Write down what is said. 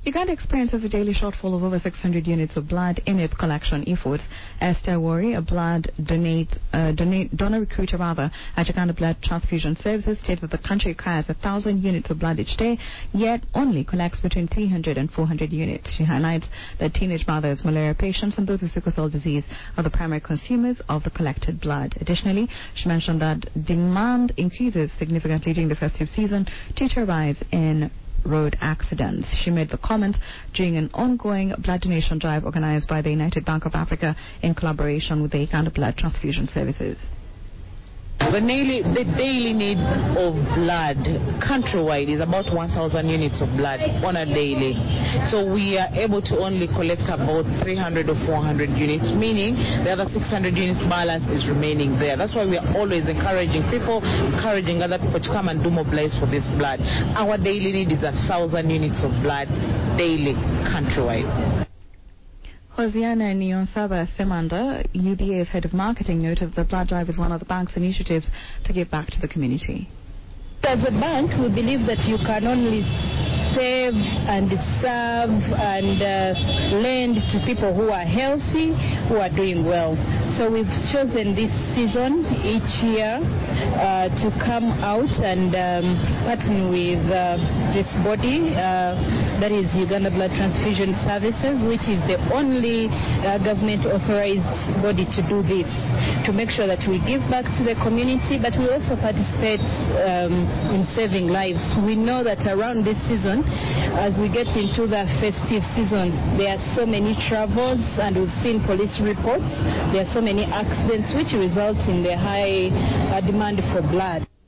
Uganda experiences a daily shortfall of over 600 units of blood in its collection efforts. Esther Wari, a blood donor recruiter at Uganda Blood Transfusion Services, stated that the country requires 1,000 units of blood each day, yet only collects between 300 and 400 units. She highlights that teenage mothers, malaria patients, and those with sickle cell disease are the primary consumers of the collected blood. Additionally, she mentioned that demand increases significantly during the festive season due to a rise in road accidents. She made the comment during an ongoing blood donation drive organized by the United Bank of Africa in collaboration with the Uganda Blood Transfusion Services. The daily need of blood countrywide is about 1,000 units of blood on a daily. So we are able to only collect about 300 or 400 units, meaning the other 600 units balance is remaining there. That's why we are always encouraging other people to come and do mobilize for this blood. Our daily need is 1,000 units of blood daily countrywide. Hosiana Nyonsaba Semanda, UBA's head of marketing, noted that the blood drive is one of the bank's initiatives to give back to the community. As a bank, we believe that you can only save and serve and lend to people who are healthy, who are doing well. So we've chosen this season each year to come out and partner with this body, that is Uganda Blood Transfusion Services, which is the only government authorized body to do this, to make sure that we give back to the community, but we also participate in saving lives. We know that around this season, as we get into the festive season, there are so many travels, and we've seen police reports. There are so many accidents which result in the high demand for blood.